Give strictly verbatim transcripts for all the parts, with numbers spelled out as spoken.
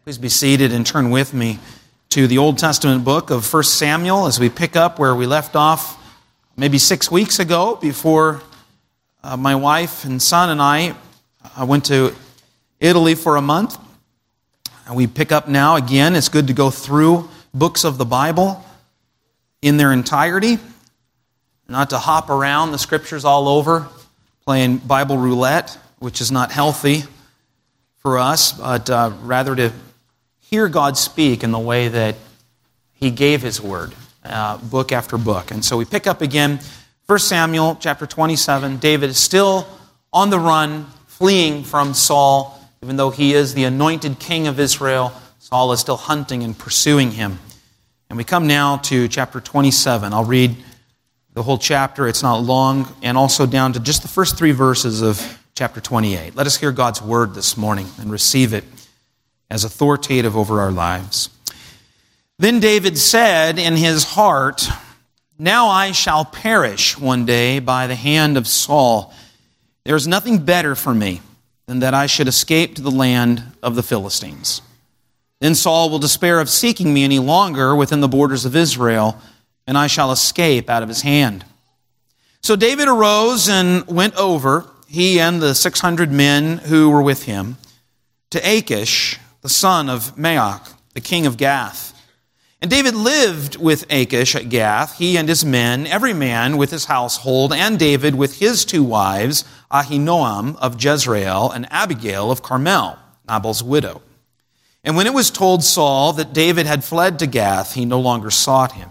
Please be seated and turn with me to the Old Testament book of First Samuel as we pick up where we left off maybe six weeks ago before uh, my wife and son and I uh, went to Italy for a month. And we pick up now again. It's good to go through books of the Bible in their entirety, not to hop around the scriptures all over, playing Bible roulette, which is not healthy for us, but uh, rather to hear God speak in the way that He gave His Word, uh, book after book. And so we pick up again, First Samuel chapter twenty-seven. David is still on the run, fleeing from Saul. Even though he is the anointed king of Israel, Saul is still hunting and pursuing him. And we come now to chapter twenty-seven. I'll read the whole chapter. It's not long, and also down to just the first three verses of chapter twenty-eight. Let us hear God's word this morning and receive it as authoritative over our lives. Then David said in his heart, "Now I shall perish one day by the hand of Saul. There is nothing better for me than that I should escape to the land of the Philistines. Then Saul will despair of seeking me any longer within the borders of Israel, and I shall escape out of his hand." So David arose and went over, he and the six hundred men who were with him, to Achish, the son of Maoch, the king of Gath. And David lived with Achish at Gath, he and his men, every man with his household, and David with his two wives, Ahinoam of Jezreel and Abigail of Carmel, Nabal's widow. And when it was told Saul that David had fled to Gath, he no longer sought him.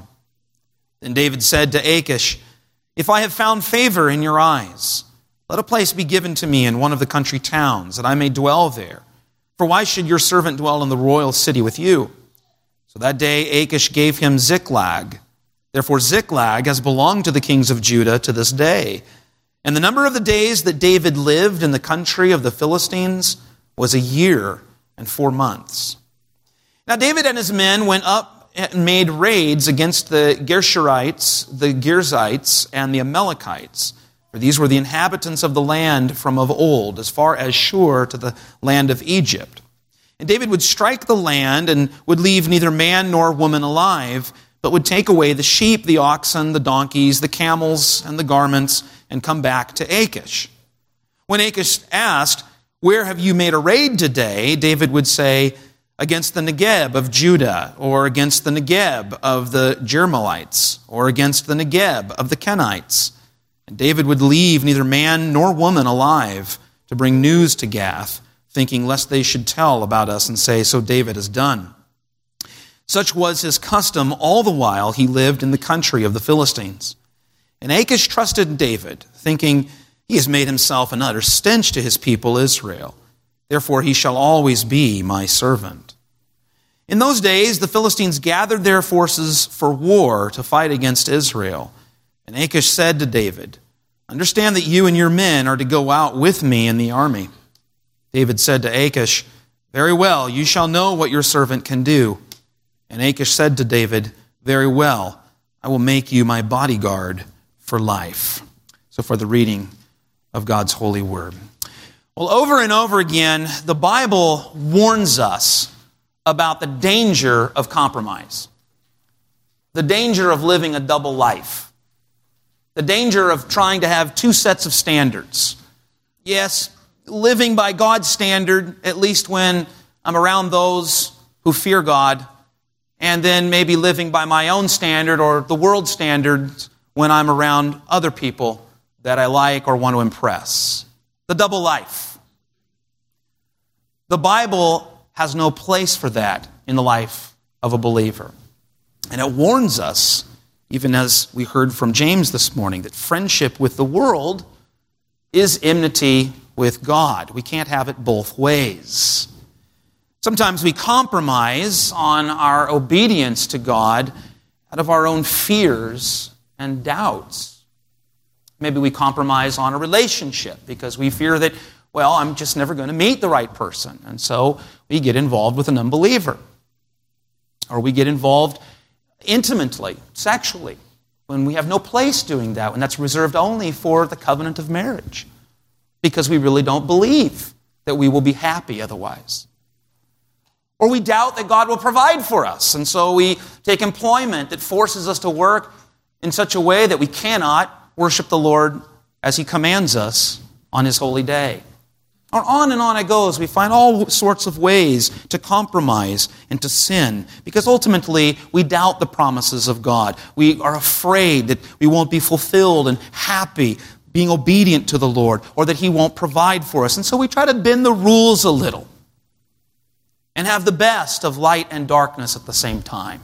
Then David said to Achish, "If I have found favor in your eyes, let a place be given to me in one of the country towns, that I may dwell there. For why should your servant dwell in the royal city with you?" So that day Achish gave him Ziklag. Therefore Ziklag has belonged to the kings of Judah to this day. And the number of the days that David lived in the country of the Philistines was a year and four months. Now David and his men went up and made raids against the Gershurites, the Girzites, and the Amalekites. For these were the inhabitants of the land from of old, as far as Shur to the land of Egypt. And David would strike the land and would leave neither man nor woman alive, but would take away the sheep, the oxen, the donkeys, the camels, and the garments, and come back to Achish. When Achish asked, "Where have you made a raid today?" David would say, "Against the Negeb of Judah, or against the Negeb of the Jermelites, or against the Negeb of the Kenites." And David would leave neither man nor woman alive to bring news to Gath, thinking lest they should tell about us and say, "So David has done." Such was his custom all the while he lived in the country of the Philistines. And Achish trusted in David, thinking, "He has made himself an utter stench to his people Israel. Therefore he shall always be my servant." In those days the Philistines gathered their forces for war to fight against Israel. And Achish said to David, "Understand that you and your men are to go out with me in the army." David said to Achish, "Very well, you shall know what your servant can do." And Achish said to David, "Very well, I will make you my bodyguard for life." So for the reading of God's holy word. Well, over and over again, the Bible warns us about the danger of compromise, the danger of living a double life, the danger of trying to have two sets of standards. Yes, living by God's standard, at least when I'm around those who fear God, and then maybe living by my own standard or the world's standards when I'm around other people that I like or want to impress. The double life. The Bible has no place for that in the life of a believer. And it warns us, even as we heard from James this morning, that friendship with the world is enmity with God. We can't have it both ways. Sometimes we compromise on our obedience to God out of our own fears and doubts. Maybe we compromise on a relationship because we fear that, well, I'm just never going to meet the right person. And so we get involved with an unbeliever. Or we get involved intimately, sexually, when we have no place doing that, when that's reserved only for the covenant of marriage, because we really don't believe that we will be happy otherwise. Or we doubt that God will provide for us. And so we take employment that forces us to work in such a way that we cannot worship the Lord as He commands us on His holy day. On and on it goes. We find all sorts of ways to compromise and to sin because ultimately we doubt the promises of God. We are afraid that we won't be fulfilled and happy being obedient to the Lord or that He won't provide for us. And so we try to bend the rules a little and have the best of light and darkness at the same time.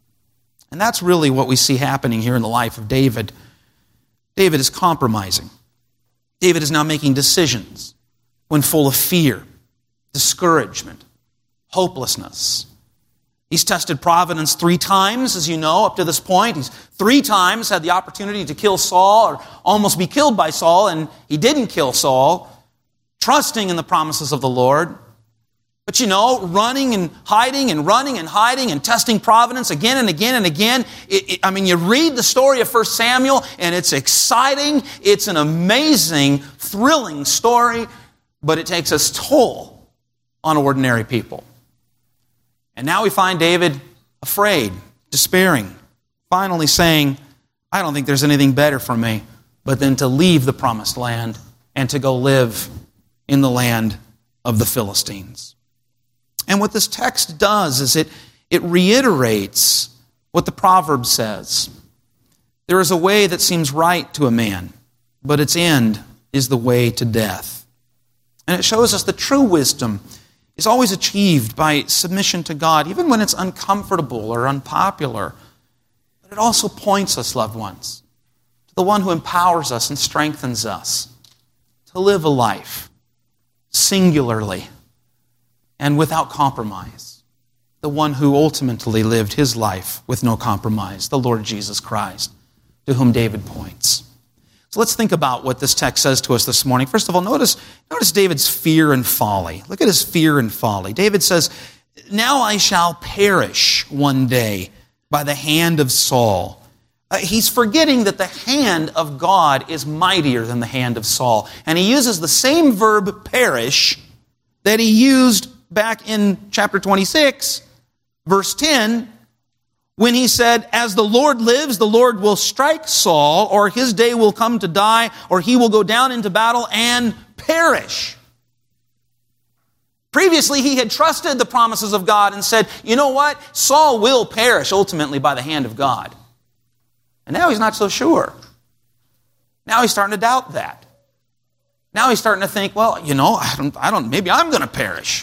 And that's really what we see happening here in the life of David. David is compromising. David is now making decisions when full of fear, discouragement, hopelessness. He's tested providence three times, as you know, up to this point. He's three times had the opportunity to kill Saul or almost be killed by Saul, and he didn't kill Saul, trusting in the promises of the Lord. But you know, running and hiding and running and hiding and testing providence again and again and again. It, it, I mean, you read the story of First Samuel, and it's exciting. It's an amazing, thrilling story. But it takes its toll on ordinary people. And now we find David afraid, despairing, finally saying, I don't think there's anything better for me but than to leave the promised land and to go live in the land of the Philistines. And what this text does is it, it reiterates what the proverb says. There is a way that seems right to a man, but its end is the way to death. And it shows us that true wisdom is always achieved by submission to God, even when it's uncomfortable or unpopular. But it also points us, loved ones, to the one who empowers us and strengthens us to live a life singularly and without compromise. The one who ultimately lived his life with no compromise, the Lord Jesus Christ, to whom David points. So let's think about what this text says to us this morning. First of all, notice, notice David's fear and folly. Look at his fear and folly. David says, now I shall perish one day by the hand of Saul. Uh, he's forgetting that the hand of God is mightier than the hand of Saul. And he uses the same verb, perish, that he used back in chapter twenty-six, verse ten, when he said, as the Lord lives, the Lord will strike Saul, or his day will come to die, or he will go down into battle and perish. Previously, he had trusted the promises of God and said, you know what? Saul will perish ultimately by the hand of God. And now he's not so sure. Now he's starting to doubt that. Now he's starting to think, well, you know, I don't, I don't, maybe I'm going to perish.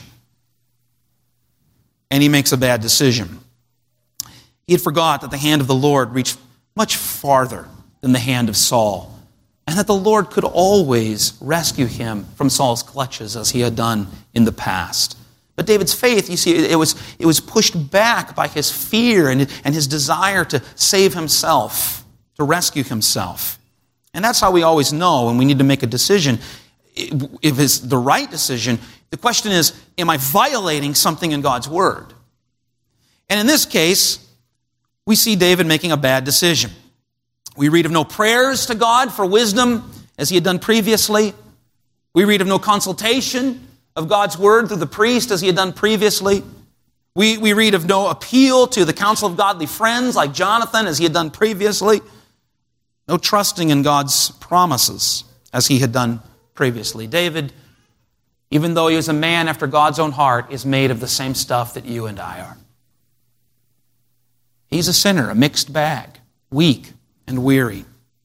And he makes a bad decision. He had forgot that the hand of the Lord reached much farther than the hand of Saul, and that the Lord could always rescue him from Saul's clutches as he had done in the past. But David's faith, you see, it was, it was pushed back by his fear and, and his desire to save himself, to rescue himself. And that's how we always know when we need to make a decision. If it's the right decision, the question is, am I violating something in God's Word? And in this case, we see David making a bad decision. We read of no prayers to God for wisdom, as he had done previously. We read of no consultation of God's Word through the priest, as he had done previously. We, we read of no appeal to the counsel of godly friends, like Jonathan, as he had done previously. No trusting in God's promises, as he had done previously. David, even though he was a man after God's own heart, is made of the same stuff that you and I are. He's a sinner, a mixed bag, weak and weary.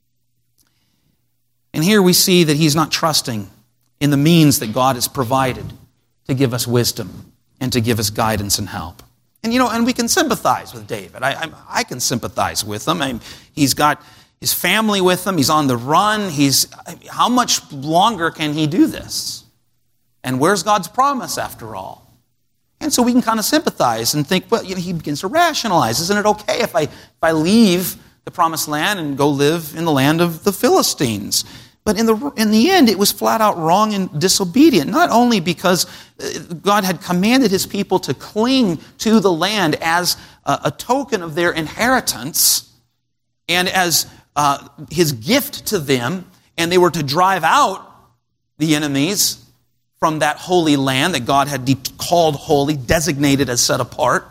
And here we see that he's not trusting in the means that God has provided to give us wisdom and to give us guidance and help. And you know, and we can sympathize with David. I, I, I can sympathize with him. I mean, he's got his family with him. He's on the run. He's how much longer can he do this? And where's God's promise after all? And so we can kind of sympathize and think, well, you know, he begins to rationalize. Isn't it okay if I if I leave the promised land and go live in the land of the Philistines? But in the in the end, it was flat out wrong and disobedient. Not only because God had commanded his people to cling to the land as a, a token of their inheritance and as uh, his gift to them, and they were to drive out the enemies from that holy land that God had de- called holy, designated as set apart.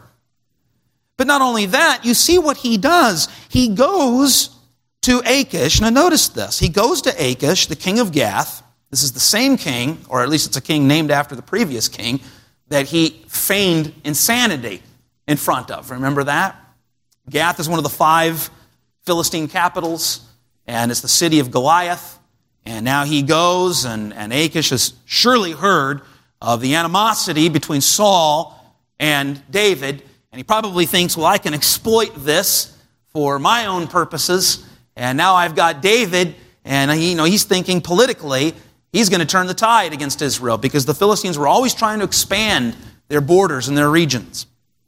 But not only that, you see what he does. He goes to Achish. Now notice this. He goes to Achish, the king of Gath. This is the same king, or at least it's a king named after the previous king, that he feigned insanity in front of. Remember that? Gath is one of the five Philistine capitals, and it's the city of Goliath. And now he goes, and, and Achish has surely heard of the animosity between Saul and David, and he probably thinks, well, I can exploit this for my own purposes, and now I've got David, and he, you know, he's thinking politically, he's going to turn the tide against Israel, because the Philistines were always trying to expand their borders and their regions.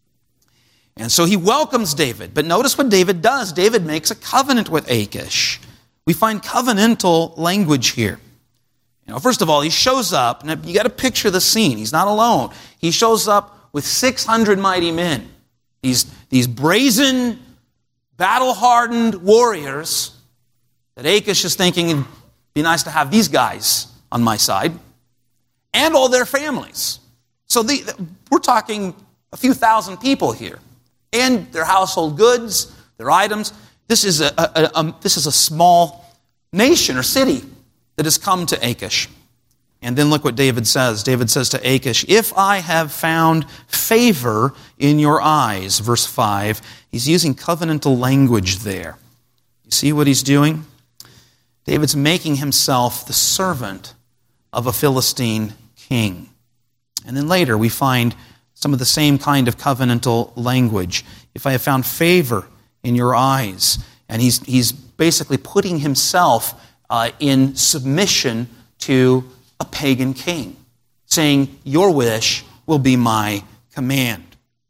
And so he welcomes David. But notice what David does. David makes a covenant with Achish. We find covenantal language here. You know, first of all, he shows up. Now you got to picture the scene. He's not alone. He shows up with six hundred mighty men. These, these brazen, battle-hardened warriors that Achish is thinking it'd be nice to have these guys on my side, and all their families. So the, we're talking a few thousand people here, and their household goods, their items. This is a, a, a, a this is a small nation or city that has come to Achish. And then look what David says. David says to Achish, if I have found favor in your eyes, verse five. He's using covenantal language there. You see what he's doing? David's making himself the servant of a Philistine king. And then later we find some of the same kind of covenantal language. If I have found favor in your eyes. And he's, he's basically putting himself uh, in submission to a pagan king, saying, your wish will be my command.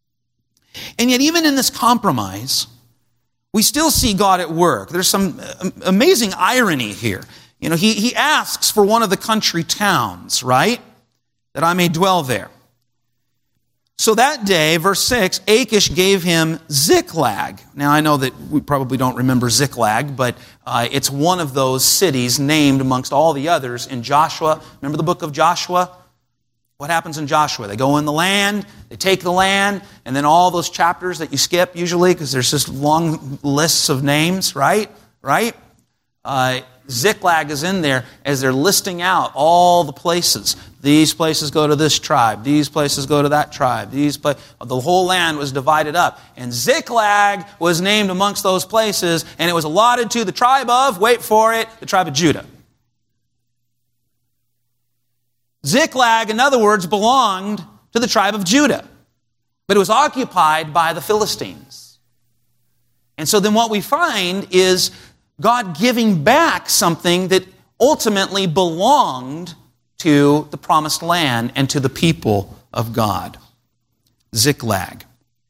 And yet even in this compromise, we still see God at work. There's some amazing irony here. You know, he, he asks for one of the country towns, right? That I may dwell there. So that day, verse six, Achish gave him Ziklag. Now I know that we probably don't remember Ziklag, but uh, it's one of those cities named amongst all the others in Joshua. Remember the book of Joshua? What happens in Joshua? They go in the land, they take the land, and then all those chapters that you skip usually, because there's just long lists of names, right? Right? Uh, Ziklag is in there as they're listing out all the places. These places go to this tribe. These places go to that tribe. These pla- The whole land was divided up. And Ziklag was named amongst those places, and it was allotted to the tribe of, wait for it, the tribe of Judah. Ziklag, in other words, belonged to the tribe of Judah. But it was occupied by the Philistines. And so then what we find is God giving back something that ultimately belonged to the promised land and to the people of God. Ziklag.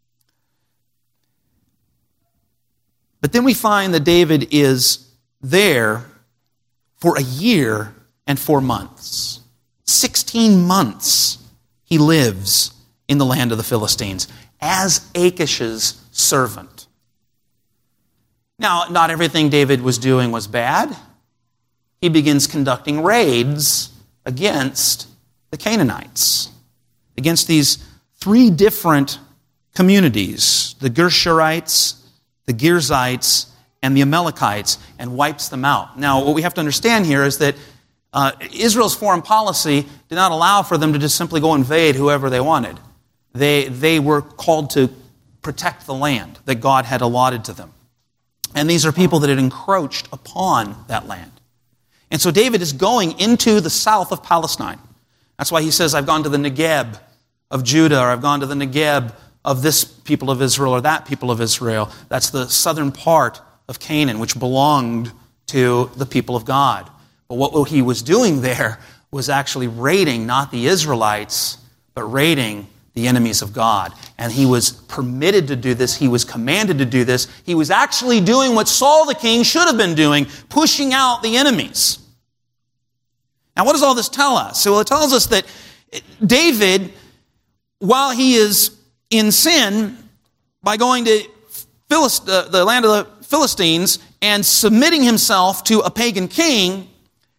But then we find that David is there for a year and four months. Sixteen months he lives in the land of the Philistines as Achish's servant. Now, not everything David was doing was bad. He begins conducting raids against the Canaanites, against these three different communities, the Gershurites, the Girzites, and the Amalekites, and wipes them out. Now, what we have to understand here is that uh, Israel's foreign policy did not allow for them to just simply go invade whoever they wanted. They, they were called to protect the land that God had allotted to them. And these are people that had encroached upon that land. And so David is going into the south of Palestine. That's why he says, I've gone to the Negeb of Judah, or I've gone to the Negeb of this people of Israel, or that people of Israel. That's the southern part of Canaan, which belonged to the people of God. But what he was doing there was actually raiding not the Israelites, but raiding the enemies of God. And he was permitted to do this. He was commanded to do this. He was actually doing what Saul the king should have been doing, pushing out the enemies. Now, what does all this tell us? Well, it tells us that David, while he is in sin, by going to Philist- uh, the land of the Philistines and submitting himself to a pagan king,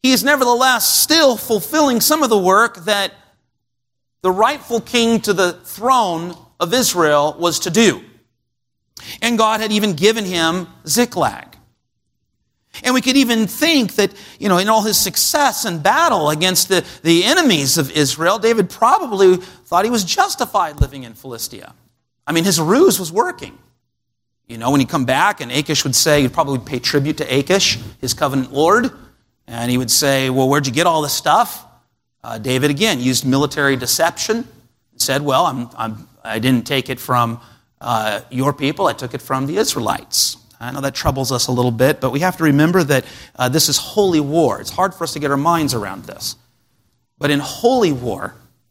he is nevertheless still fulfilling some of the work that the rightful king to the throne of Israel was to do. And God had even given him Ziklag. And we could even think that, you know, in all his success and battle against the, the enemies of Israel, David probably thought he was justified living in Philistia. I mean, his ruse was working. You know, when he'd come back and Achish would say, he'd probably pay tribute to Achish, his covenant lord, and he would say, well, where'd you get all this stuff? Uh, David, again, used military deception, said, well, I'm, I'm, I didn't take it from uh, your people, I took it from the Israelites. I know that troubles us a little bit, but we have to remember that uh, this is holy war. It's hard for us to get our minds around this. But in holy war,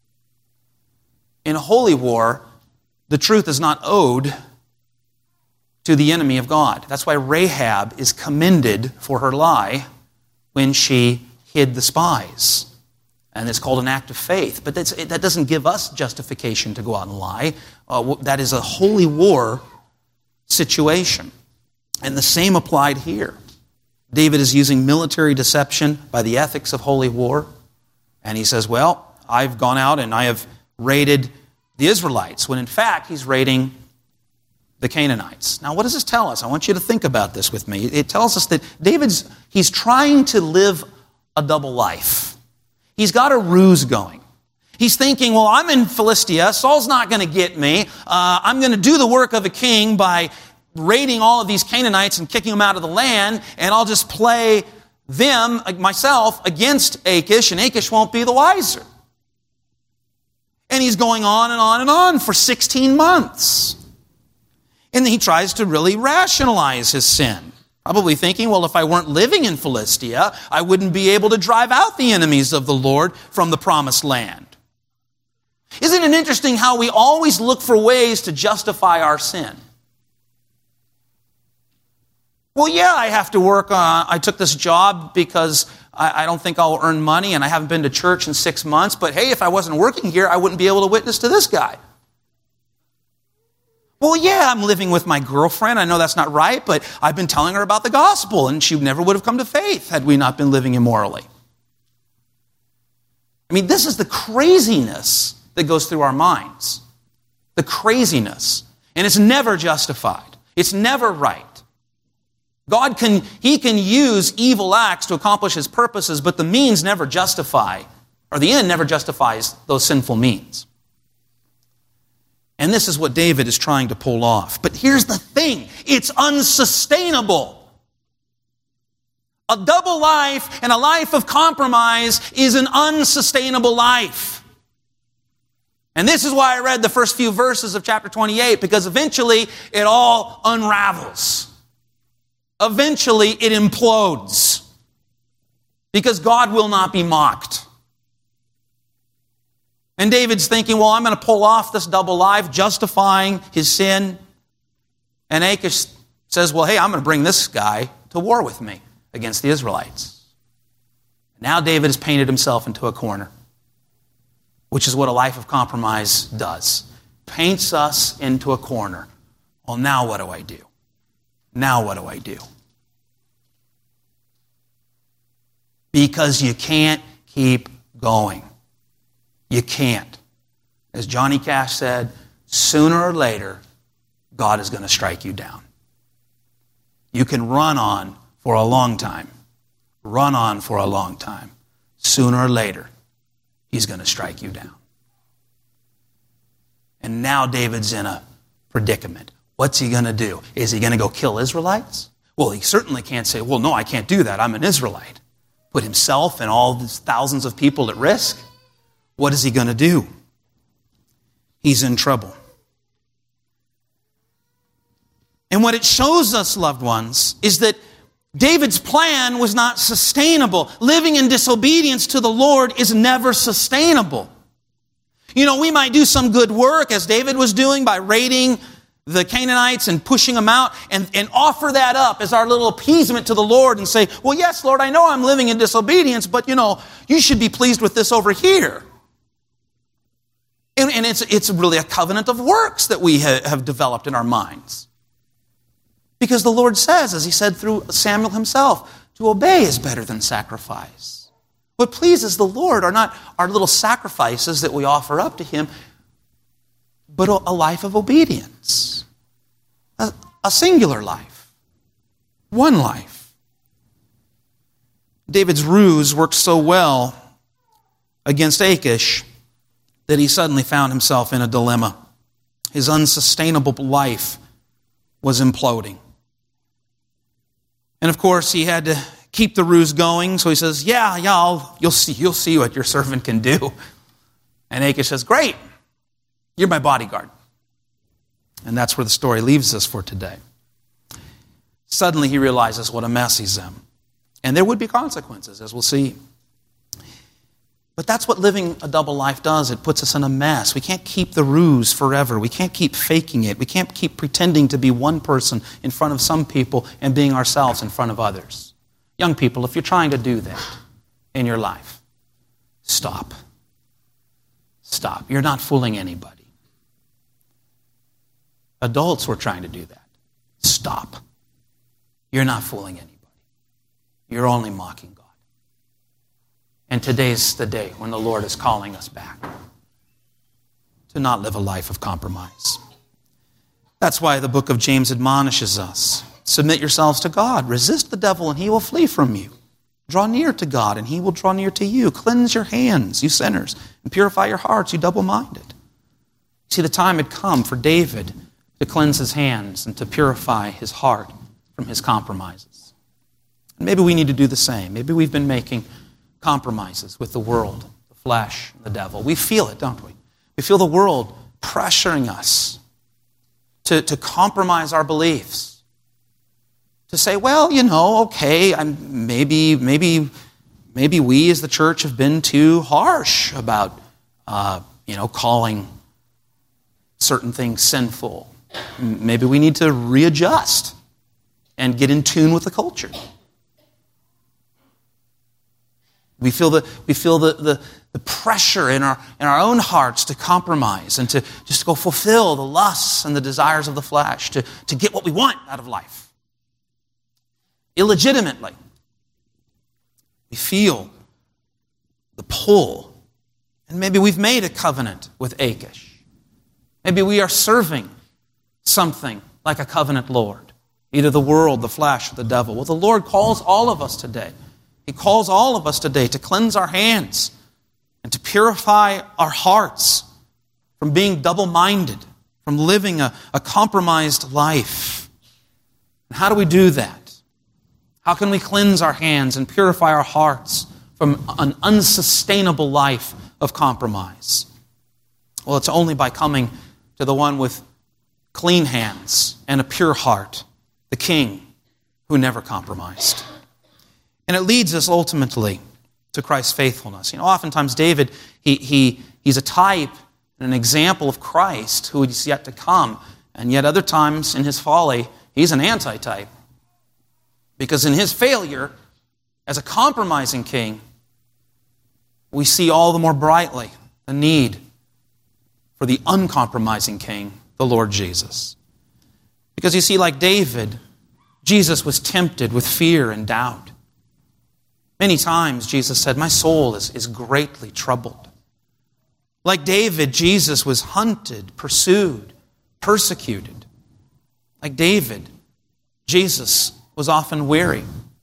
in holy war, the truth is not owed to the enemy of God. That's why Rahab is commended for her lie when she hid the spies. And it's called an act of faith. But that's, that doesn't give us justification to go out and lie. Uh, that is a holy war situation. And the same applied here. David is using military deception by the ethics of holy war. And he says, well, I've gone out and I have raided the Israelites, when in fact he's raiding the Canaanites. Now, what does this tell us? I want you to think about this with me. It tells us that David's, he's trying to live a double life. He's got a ruse going. He's thinking, well, I'm in Philistia. Saul's not going to get me. Uh, I'm going to do the work of a king by raiding all of these Canaanites and kicking them out of the land, and I'll just play them, myself, against Achish, and Achish won't be the wiser. And he's going on and on and on for sixteen months. And then he tries to really rationalize his sin. Probably thinking, well, if I weren't living in Philistia, I wouldn't be able to drive out the enemies of the Lord from the promised land. Isn't it interesting how we always look for ways to justify our sin? Well, yeah, I have to work on, I took this job because I, I don't think I'll earn money and I haven't been to church in six months. But hey, if I wasn't working here, I wouldn't be able to witness to this guy. Well, yeah, I'm living with my girlfriend. I know that's not right, but I've been telling her about the gospel and she never would have come to faith had we not been living immorally. I mean, this is the craziness that goes through our minds. The craziness. And it's never justified. It's never right. God can, He can use evil acts to accomplish His purposes, but the means never justify, or the end never justifies those sinful means. And this is what David is trying to pull off. But here's the thing, it's unsustainable. A double life and a life of compromise is an unsustainable life. And this is why I read the first few verses of chapter twenty-eight, because eventually it all unravels. Eventually it implodes because God will not be mocked. And David's thinking, well, I'm going to pull off this double life, justifying his sin. And Achish says, well, hey, I'm going to bring this guy to war with me against the Israelites. Now David has painted himself into a corner, which is what a life of compromise does. Paints us into a corner. Well, now what do I do? Now what do I do? Because you can't keep going. You can't. As Johnny Cash said, sooner or later, God is going to strike you down. You can run on for a long time. Run on for a long time. Sooner or later, He's going to strike you down. And now David's in a predicament. What's he going to do? Is he going to go kill Israelites? Well, he certainly can't say, well, no, I can't do that. I'm an Israelite. Put himself and all these thousands of people at risk. What is he going to do? He's in trouble. And what it shows us, loved ones, is that David's plan was not sustainable. Living in disobedience to the Lord is never sustainable. You know, we might do some good work, as David was doing, by raiding the Canaanites and pushing them out, and, and offer that up as our little appeasement to the Lord and say, well, yes, Lord, I know I'm living in disobedience, but, you know, you should be pleased with this over here. And, and it's, it's really a covenant of works that we ha- have developed in our minds. Because the Lord says, as He said through Samuel himself, to obey is better than sacrifice. What pleases the Lord are not our little sacrifices that we offer up to him, but a life of obedience. A, a singular life. One life. David's ruse worked so well against Achish that he suddenly found himself in a dilemma. His unsustainable life was imploding. And of course, he had to keep the ruse going, so he says, yeah, yeah, I'll, you'll see, you'll see what your servant can do. And Achish says, great, you're my bodyguard. And that's where the story leaves us for today. Suddenly he realizes what a mess he's in. And there would be consequences, as we'll see. But that's what living a double life does. It puts us in a mess. We can't keep the ruse forever. We can't keep faking it. We can't keep pretending to be one person in front of some people and being ourselves in front of others. Young people, if you're trying to do that in your life, stop. Stop. You're not fooling anybody. Adults were trying to do that. Stop. You're not fooling anybody. You're only mocking God. And today's the day when the Lord is calling us back to not live a life of compromise. That's why the book of James admonishes us. Submit yourselves to God. Resist the devil and he will flee from you. Draw near to God and he will draw near to you. Cleanse your hands, you sinners, and purify your hearts, you double-minded. See, the time had come for David to cleanse his hands and to purify his heart from his compromises. And maybe we need to do the same. Maybe we've been making compromises with the world, the flesh, the devil. We feel it, don't we? We feel the world pressuring us to, to compromise our beliefs. To say, well, you know, okay, I'm maybe, maybe, maybe we as the church have been too harsh about, uh, you know, calling certain things sinful. Maybe we need to readjust and get in tune with the culture. We feel the we feel the, the, the pressure in our in our own hearts to compromise and to just go fulfill the lusts and the desires of the flesh, to, to get what we want out of life. Illegitimately. We feel the pull. And maybe we've made a covenant with Achish. Maybe we are serving something like a covenant lord. Either the world, the flesh, or the devil. Well, the Lord calls all of us today. He calls all of us today to cleanse our hands and to purify our hearts from being double-minded, from living a, a compromised life. And how do we do that? How can we cleanse our hands and purify our hearts from an unsustainable life of compromise? Well, it's only by coming to the one with clean hands and a pure heart, the King who never compromised. And it leads us ultimately to Christ's faithfulness. You know, oftentimes David, he, he, he's a type and an example of Christ who is yet to come. And yet other times in his folly, he's an antitype. Because in his failure as a compromising king, we see all the more brightly the need for the uncompromising king, the Lord Jesus. Because you see, like David, Jesus was tempted with fear and doubt. Many times Jesus said, my soul is, is greatly troubled. Like David, Jesus was hunted, pursued, persecuted. Like David, Jesus was often weary.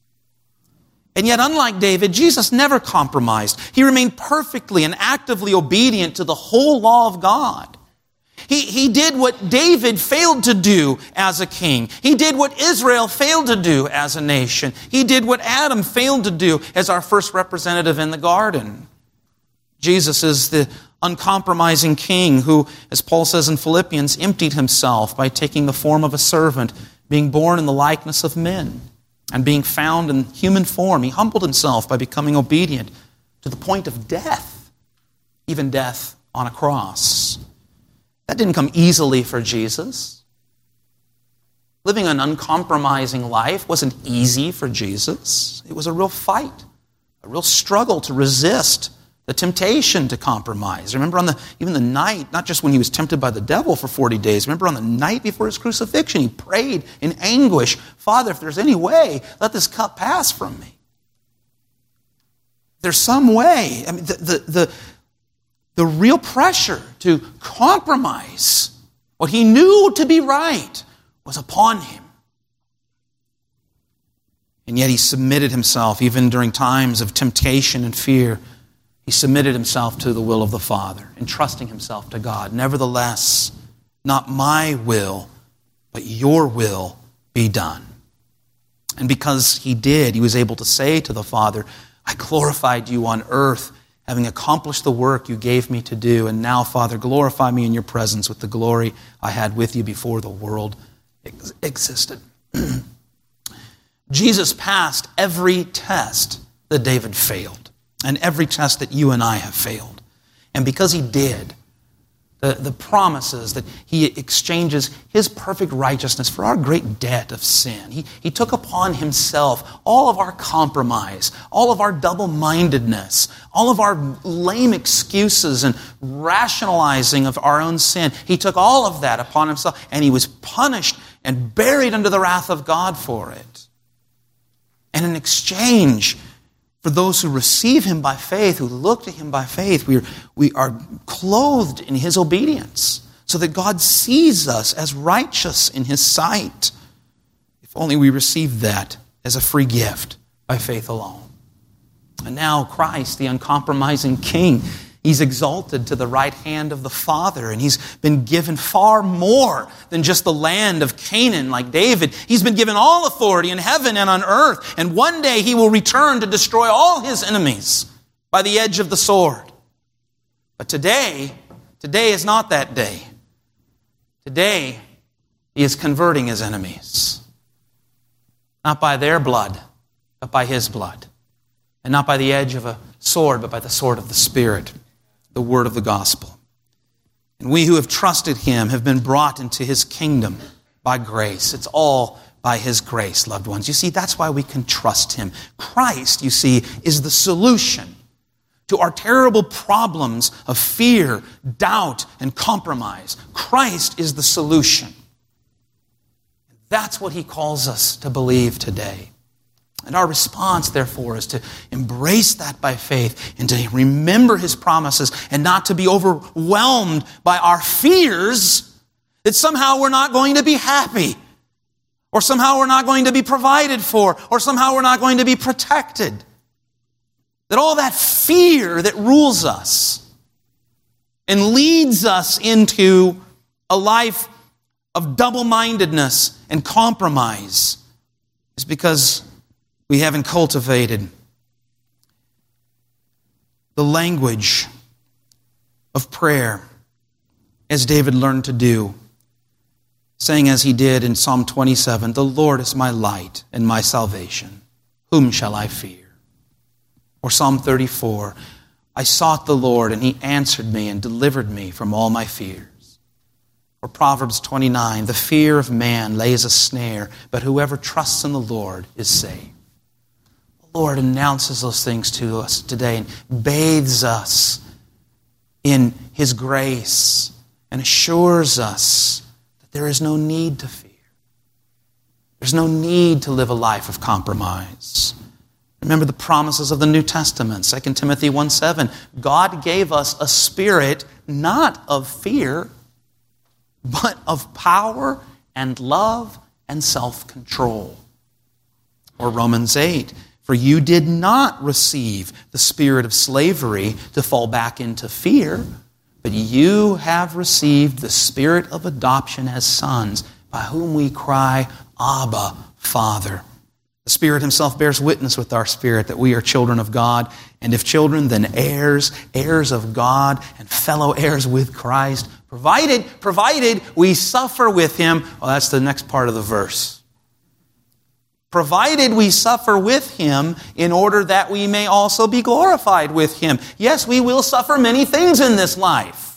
And yet, unlike David, Jesus never compromised. He remained perfectly and actively obedient to the whole law of God. He, he did what David failed to do as a king. He did what Israel failed to do as a nation. He did what Adam failed to do as our first representative in the garden. Jesus is the uncompromising king who, as Paul says in Philippians, emptied himself by taking the form of a servant, being born in the likeness of men, and being found in human form. He humbled himself by becoming obedient to the point of death, even death on a cross. That didn't come easily for Jesus. Living an uncompromising life wasn't easy for Jesus. It was a real fight, a real struggle to resist the temptation to compromise. Remember on the even the night, not just when he was tempted by the devil for forty days, remember on the night before his crucifixion, he prayed in anguish, Father, if there's any way, let this cup pass from me. There's some way. I mean, the, the, the, the real pressure to compromise what he knew to be right was upon him. And yet he submitted himself, even during times of temptation and fear. He submitted himself to the will of the Father, entrusting himself to God. Nevertheless, not my will, but your will be done. And because he did, he was able to say to the Father, I glorified you on earth, having accomplished the work you gave me to do. And now, Father, glorify me in your presence with the glory I had with you before the world ex- existed. Jesus passed every test that David failed, and every test that you and I have failed. And because he did, the, the promises that he exchanges his perfect righteousness for our great debt of sin. He, he took upon himself all of our compromise, all of our double-mindedness, all of our lame excuses and rationalizing of our own sin. He took all of that upon himself, and he was punished and buried under the wrath of God for it. And in exchange, for those who receive him by faith, who look to him by faith, we are, we are clothed in his obedience so that God sees us as righteous in his sight. If only we receive that as a free gift by faith alone. And now Christ, the uncompromising King, he's exalted to the right hand of the Father, and he's been given far more than just the land of Canaan like David. He's been given all authority in heaven and on earth, and one day he will return to destroy all his enemies by the edge of the sword. But today, today is not that day. Today, he is converting his enemies. Not by their blood, but by his blood. And not by the edge of a sword, but by the sword of the Spirit, the word of the gospel. And we who have trusted him have been brought into his kingdom by grace. It's all by his grace, loved ones. You see, that's why we can trust him. Christ, you see, is the solution to our terrible problems of fear, doubt, and compromise. Christ is the solution. That's what he calls us to believe today. And our response, therefore, is to embrace that by faith and to remember his promises and not to be overwhelmed by our fears that somehow we're not going to be happy, or somehow we're not going to be provided for, or somehow we're not going to be protected. That all that fear that rules us and leads us into a life of double-mindedness and compromise is because we haven't cultivated the language of prayer as David learned to do, saying as he did in Psalm twenty-seven, "The Lord is my light and my salvation. Whom shall I fear?" Or Psalm thirty-four, "I sought the Lord and he answered me and delivered me from all my fears." Or Proverbs twenty-nine, "The fear of man lays a snare, but whoever trusts in the Lord is saved." Lord announces those things to us today and bathes us in his grace and assures us that there is no need to fear. There's no need to live a life of compromise. Remember the promises of the New Testament, Second Timothy one seven. God gave us a spirit not of fear, but of power and love and self-control. Or Romans eight. For you did not receive the spirit of slavery to fall back into fear, but you have received the spirit of adoption as sons, by whom we cry, Abba, Father. The Spirit himself bears witness with our spirit that we are children of God, and if children, then heirs, heirs of God, and fellow heirs with Christ, provided, provided we suffer with him. Well, that's the next part of the verse. Provided we suffer with him in order that we may also be glorified with him. Yes, we will suffer many things in this life.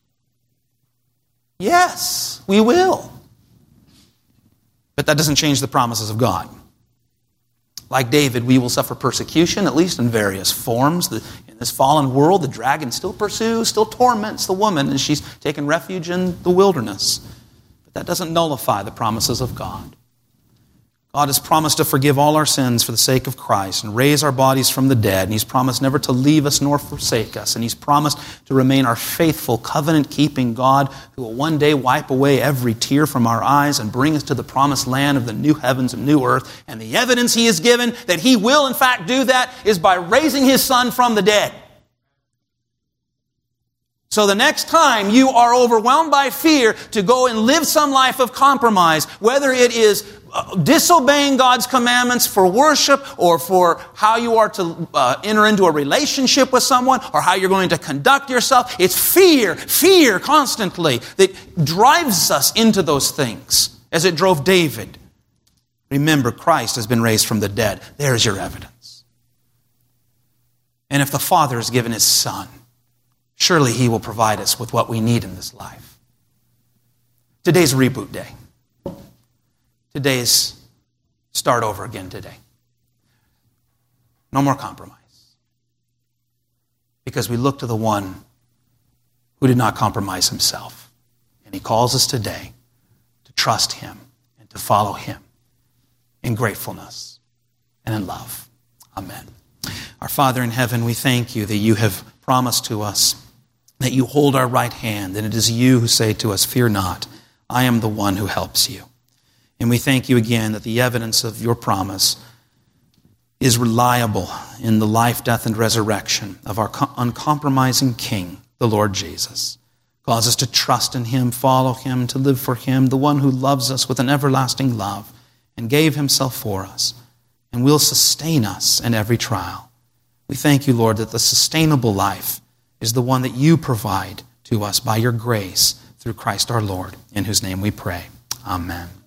Yes, we will. But that doesn't change the promises of God. Like David, we will suffer persecution, at least in various forms. The, in this fallen world, the dragon still pursues, still torments the woman as she's taken refuge in the wilderness. But that doesn't nullify the promises of God. God has promised to forgive all our sins for the sake of Christ and raise our bodies from the dead. And He's promised never to leave us nor forsake us. And He's promised to remain our faithful, covenant-keeping God who will one day wipe away every tear from our eyes and bring us to the promised land of the new heavens and new earth. And the evidence He has given that He will in fact do that is by raising His Son from the dead. So the next time you are overwhelmed by fear to go and live some life of compromise, whether it is disobeying God's commandments for worship or for how you are to uh, enter into a relationship with someone or how you're going to conduct yourself, it's fear, fear constantly that drives us into those things as it drove David. Remember, Christ has been raised from the dead. There's your evidence. And if the Father has given His Son, surely He will provide us with what we need in this life. Today's reboot day. Today's start over again today. No more compromise. Because we look to the one who did not compromise Himself. And He calls us today to trust Him and to follow Him in gratefulness and in love. Amen. Our Father in heaven, we thank You that You have promised to us that You hold our right hand, and it is You who say to us, fear not, I am the one who helps you. And we thank You again that the evidence of Your promise is reliable in the life, death, and resurrection of our uncompromising King, the Lord Jesus. Cause us to trust in Him, follow Him, to live for Him, the one who loves us with an everlasting love and gave Himself for us and will sustain us in every trial. We thank You, Lord, that the sustainable life is the one that You provide to us by Your grace through Christ our Lord, in whose name we pray. Amen.